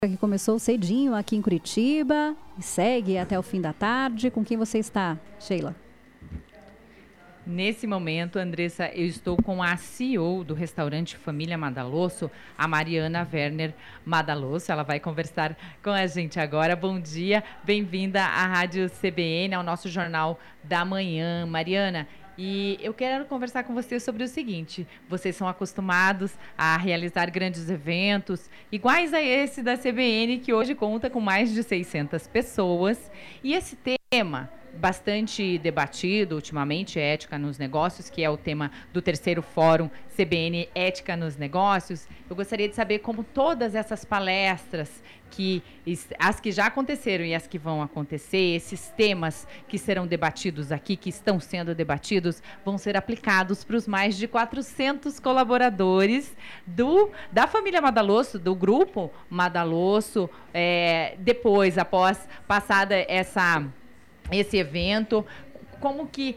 Que começou cedinho aqui em Curitiba e segue até o fim da tarde. Com quem você está, Sheila? Nesse momento, Andressa, eu estou com a CEO do restaurante Família Madalosso, a Mariana Werner Madalosso. Ela vai conversar com a gente agora. Bom dia, bem-vinda à Rádio CBN, ao nosso Jornal da Manhã. Mariana, e eu quero conversar com você sobre o seguinte: vocês são acostumados a realizar grandes eventos, iguais a esse da CBN, que hoje conta com mais de 600 pessoas. E esse tema, bastante debatido ultimamente, ética nos negócios, que é o tema do terceiro fórum CBN Ética nos Negócios. Eu gostaria de saber como todas essas palestras, as que já aconteceram e as que vão acontecer, esses temas que serão debatidos aqui, que estão sendo debatidos, vão ser aplicados para os mais de 400 colaboradores da família Madalosso, do grupo Madalosso, depois, após passada esse evento, como que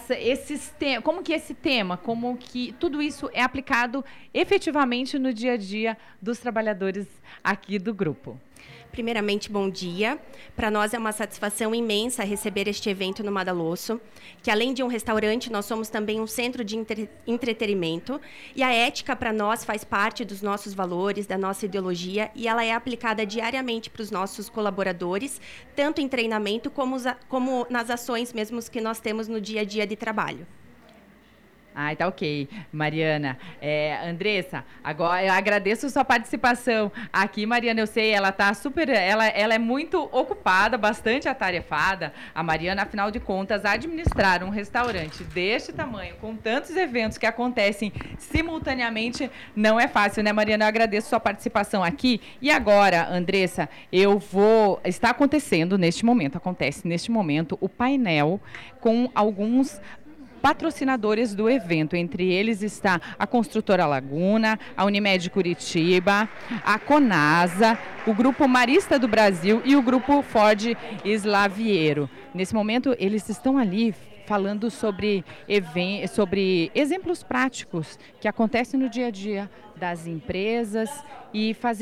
tudo isso é aplicado efetivamente no dia a dia dos trabalhadores aqui do grupo. Primeiramente, bom dia. Para nós é uma satisfação imensa receber este evento no Madalosso, que além de um restaurante, nós somos também um centro de entretenimento. E a ética para nós faz parte dos nossos valores, da nossa ideologia, e ela é aplicada diariamente para os nossos colaboradores, tanto em treinamento como nas ações mesmo que nós temos no dia a dia de trabalho. Tá ok, Mariana. Andressa, agora eu agradeço sua participação aqui, Mariana. Eu sei, ela tá ela é muito ocupada, bastante atarefada. A Mariana, afinal de contas, administrar um restaurante deste tamanho, com tantos eventos que acontecem simultaneamente, não é fácil, né, Mariana? Eu agradeço sua participação aqui. E agora, Andressa, acontece neste momento o painel com alguns patrocinadores do evento. Entre eles está a Construtora Laguna, a Unimed Curitiba, a Conasa, o Grupo Marista do Brasil e o Grupo Ford Slaviero. Nesse momento, eles estão ali falando sobre exemplos práticos que acontecem no dia a dia das empresas e fazendo